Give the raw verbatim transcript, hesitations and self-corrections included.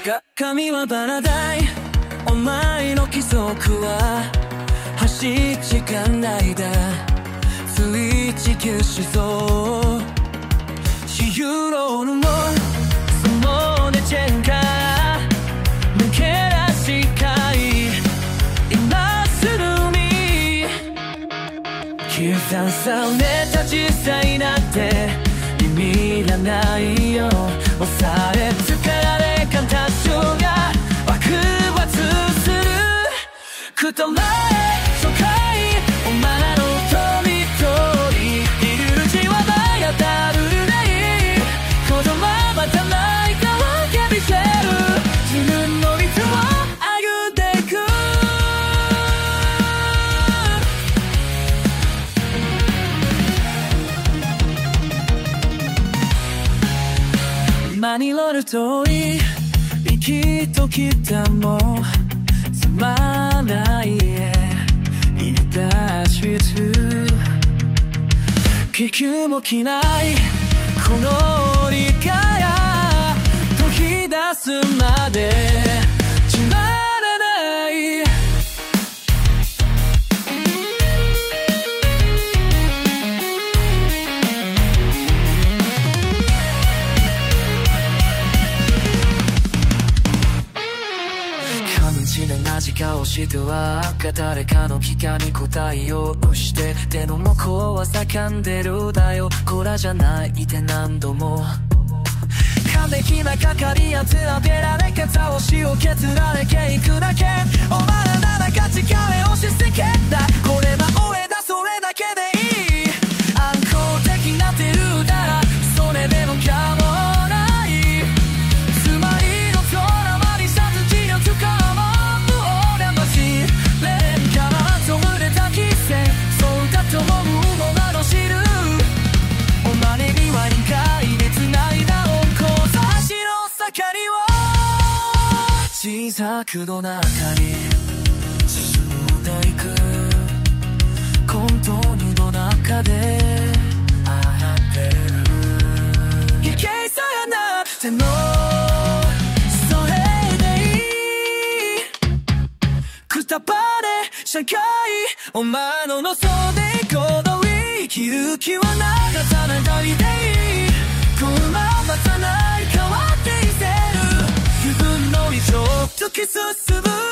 か神はバラダイお前の規則は走っ時間ないだつい地球思想ヒーローのそのねチェンカ抜けらしかい今すぐに計算された小さいなんて意味がないよ抑えつかられ感多少が爆発するくとらえ初回お前の飛び通りイルルジはバイアダルルでいい子供はまたないかをけびせる自分の道を歩んでいくマニロール通り生きときたもつまらないへ言い出しつ結局も着ないこの理解や解き出すまで決まらない味顔しては誰かの期間に答えようとして手の向こうは叫んでるだよこらじゃないって何度も完璧なかかりやつ当てられ方をしを削られていくだけお前らなら価値観をしすけだこれは俺だそれだけでいい暗号的なってるならそれでもかもないつまりのドラマに殺人を使うもそうだと思うものの知るお前には理解で繋いだ温厚差しの盛りを小さくの中に沈んでいく混沌の中であってるいけそうやなってもそれでいいくたばれ社会お前の望んで行動生きる気はなかったな旅でいいこのままじゃない変わっていせる自分の道を突き進む